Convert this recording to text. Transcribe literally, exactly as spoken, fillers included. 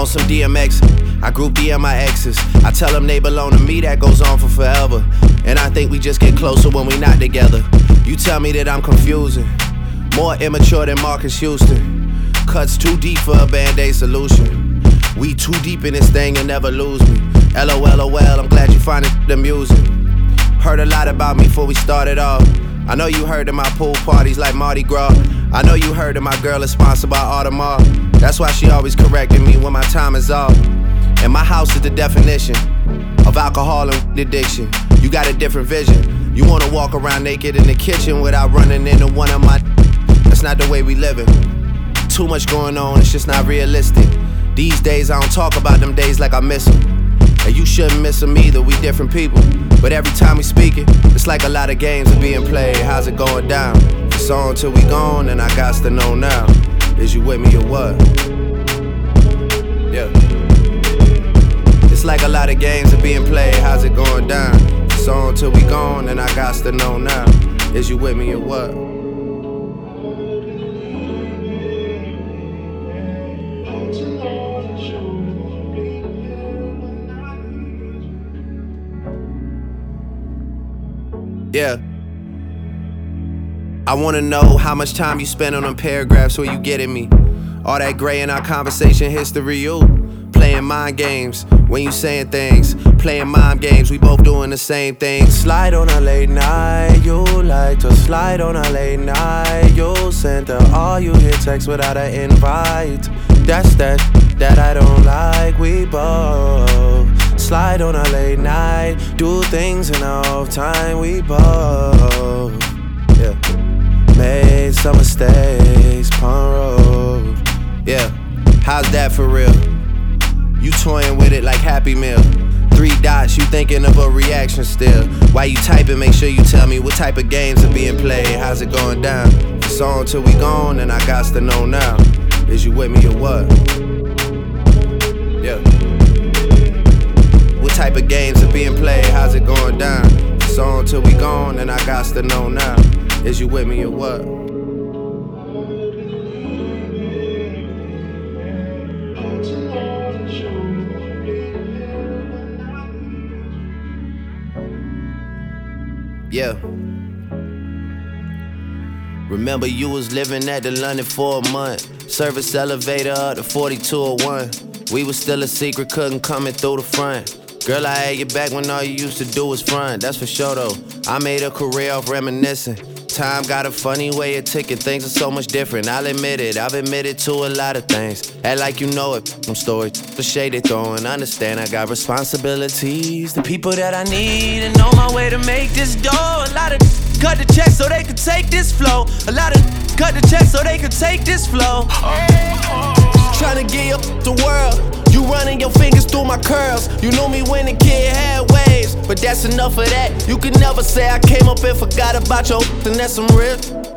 some D M X. I group D M my exes. I tell them they belong to me, that goes on for forever. And I think we just get closer when we not together. You tell me that I'm confusing, more immature than Marcus Houston. Cuts too deep for a Band-Aid solution. We too deep in this thing, you'll never lose me. L O L O L, I'm glad you find it amusing. Heard a lot about me before we started off. I know you heard of my pool parties like Mardi Gras. I know you heard that my girl is sponsored by Audemars. That's why she always correcting me when my time is off. And my house is the definition of alcohol and addiction. You got a different vision. You wanna walk around naked in the kitchen without running into one of my. That's not the way we living. Too much going on, it's just not realistic. These days I don't talk about them days like I miss them. And you shouldn't miss them either, we different people. But every time we speak it, it's like a lot of games are being played. How's it going down? It's on till we gone, and I got to know now. Is you with me or what? Yeah. It's like a lot of games are being played. How's it going down? It's on till we gone, and I got to know now. Is you with me or what? Yeah. I wanna know how much time you spend on them paragraphs where you getting me. All that gray in our conversation history, you playing mind games when you saying things. Playing mind games, we both doing the same thing. Slide on a late night, you like to slide on a late night. You sent her all you hit text without an invite. That's that, that I don't like, we both slide on a late night, do things in off time, we both, yeah, made some mistakes, pun road, yeah, how's that for real? You toying with it like Happy Meal. Three dots, you thinking of a reaction still. While you typing, make sure you tell me what type of games are being played. How's it going down? It's on till we gone, and I got to know now. Is you with me or what? Yeah. What type of games are being played? How's it going down? It's on till we gone, and I got to know now. Is you with me or what? Yeah. Remember you was living at the London for a month. Service elevator up to forty-two oh one. We was still a secret, couldn't come in through the front. Girl, I had your back when all you used to do was front. That's for sure though. I made a career off reminiscing. Time got a funny way of ticking. Things are so much different, I'll admit it. I've admitted to a lot of things. Act like you know it. Some stories, the shade they throwing. Understand I got responsibilities. The people that I need and on my way to make this dough. A lot of cut the check so they could take this flow. A lot of cut the check so they could take this flow. Tryna get up the world. You running your fingers through my curls. You knew me when the kid had waves, but that's enough of that. You can never say I came up and forgot about your and that's some real.